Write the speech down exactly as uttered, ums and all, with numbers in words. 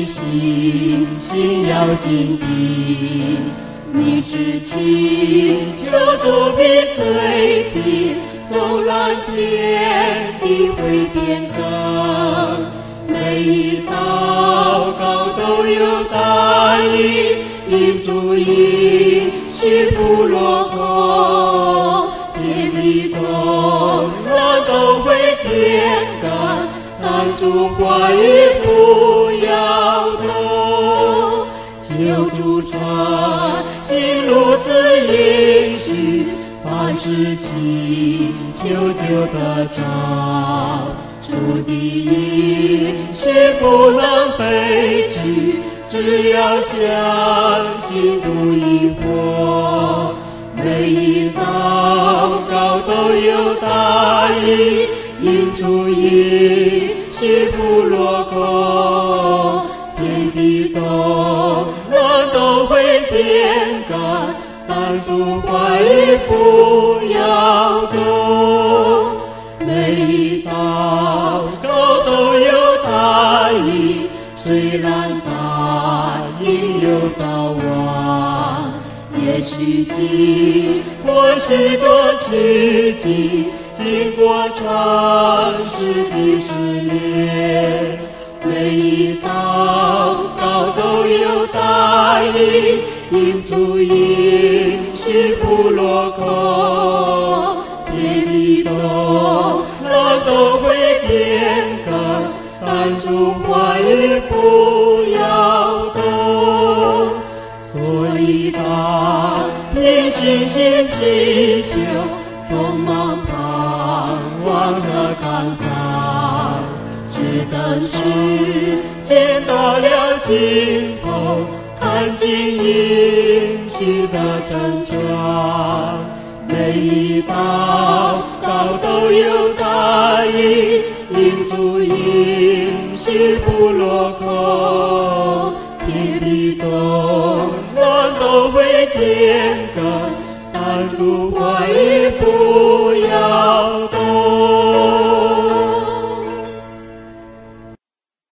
信心要坚定，你只祈求主必垂听，纵然天地会变更，每一祷告都有答应，因主应许不落空，天地中人都会天干，但主话语不要动，求主传经如此应许，凡事祈求就得着，主的应许不能废去，只要相信不疑惑，每一祷告都有答应，因主应许不落空，天地中人都会变改，但主话语不要动，每一祷告都有答应，虽然答应有早晚，也许经过许多奇迹，经过长时的试炼，每一祷告都有答应，因主应许不落空，天地中人都会变更，但主话语不要动，所以他凭信心祈求，充满盼望和刚强，只等时间到了尽头，看见应许的成全，每一祷告都有答应，因主应许不落空，天地中人都会变更，但主话语不